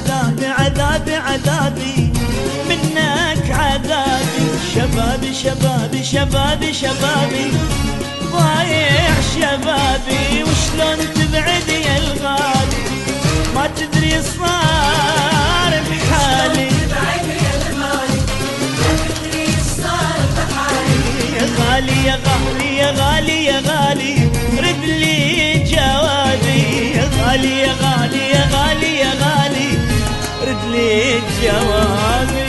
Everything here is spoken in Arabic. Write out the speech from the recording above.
عذابي عذابي عذابي منك عذابي. شبابي شبابي شبابي شبابي ضايع شبابي. وشلون تبعد يا الغالي ما تدري صار بحالي. يا غالي يا غالي يا غالي يا غالي رد لي جوابي. يا غالي يا غالي يا غالي يا غالي رد لي جوابي.